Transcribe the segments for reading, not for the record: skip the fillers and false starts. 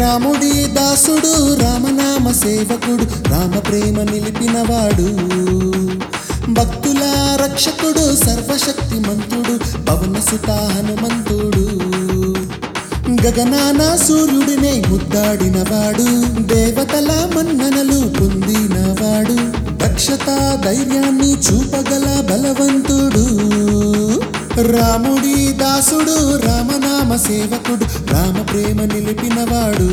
రాముడి దాసుడు రామనామ సేవకుడు రామ ప్రేమ నిలిపినవాడు భక్తుల రక్షకుడు సర్వశక్తిమంతుడు పవనసుత హనుమంతుడు గగనాన సూర్యుడినే ముద్దాడినవాడు దేవతల మన్ననలు పొందినవాడు దక్షత ధైర్యాన్ని చూపగల బలవంతుడు రాముడి దాసుడు రామనామ సేవకుడు రామ ప్రేమ నిలిపినవాడు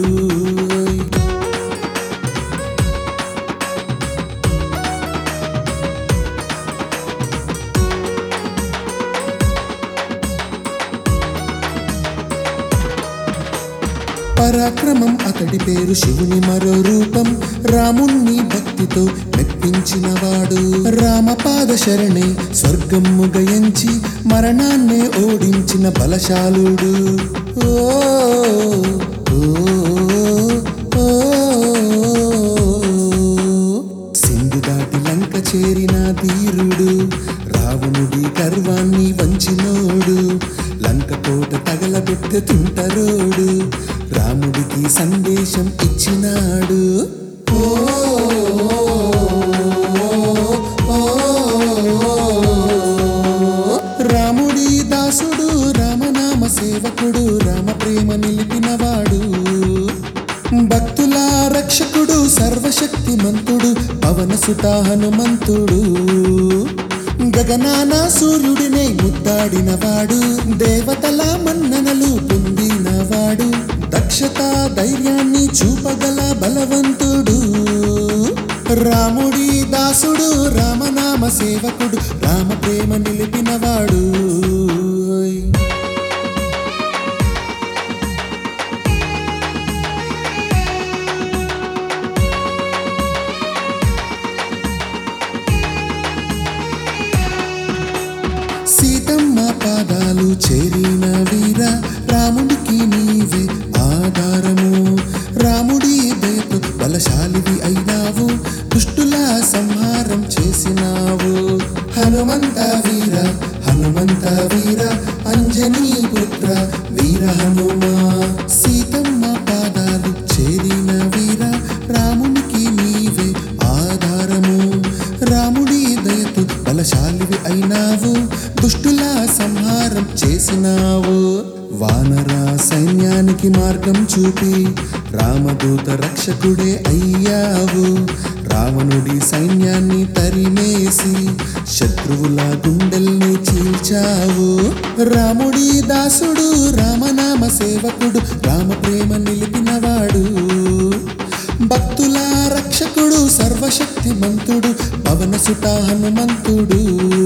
పరాక్రమం అతడి పేరు శివుని మరో రూపం రాముణ్ణి భక్తితో మెప్పించినవాడు రామపాద శరణే స్వర్గము గయించి మరణాన్నే ఓడించిన బలశాలుడు ఓ సింధు దాటి లంక చేరిన ధీరుడు రావణుడి గర్వాన్ని వంచినోడు లంక కోట తగలబెట్టుతుంటరోడు రాముడికి సందేశం ఇచ్చినాడు రాముడి దాసుడు రామనామ సేవకుడు రామ ప్రేమ నిలిపినవాడు భక్తుల రక్షకుడు సర్వశక్తిమంతుడు పవనసుత హనుమంతుడు గగనాన సూర్యుడినే ముద్దాడినవాడు దేవతల మన్ననలు పొందినవాడు దక్షత ధైర్యాన్ని చూపగల బలవంతుడు రాముడి దాసుడు రామనామ సేవకుడు రామ ప్రేమ నిలిపినవాడు సీతమ్మ పాదాలు చేరిన వీర రాముడికి నీవే ఆధారము రాముడి దయతో బలశాలివి అయినావు దుష్టుల సంహారం చేసినావు హనుమంత వీర అంజనీ పుత్ర వీర హనుమా సీతమ్మ పాదాలు చేరిన వీర రామునికి నీవే ఆధారము రాముడి దయతో బలశాలివి అయినావు దుష్టుల సంహారం చేసినావు వానర సైన్యానికి మార్గం చూపి రామదూత రక్షకుడే అయ్యావు రావణుడి సైన్యాన్ని తరిమేసి శత్రువుల గుండెల్ని చీల్చావు రాముడి దాసుడు రామనామ సేవకుడు రామ ప్రేమ నిలిపినవాడు భక్తుల రక్షకుడు సర్వశక్తిమంతుడు పవనసుత హనుమంతుడు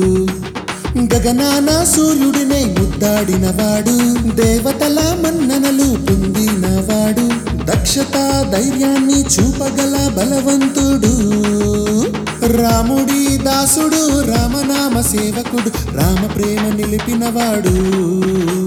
గగనాన సూర్యుడినే ముద్దాడినవాడు దేవతల మన్ననలు పొందినవాడు దక్షత ధైర్యాన్ని చూపగల బలవంతుడు రాముడి దాసుడు రామనామ సేవకుడు రామ ప్రేమ నిలిపినవాడు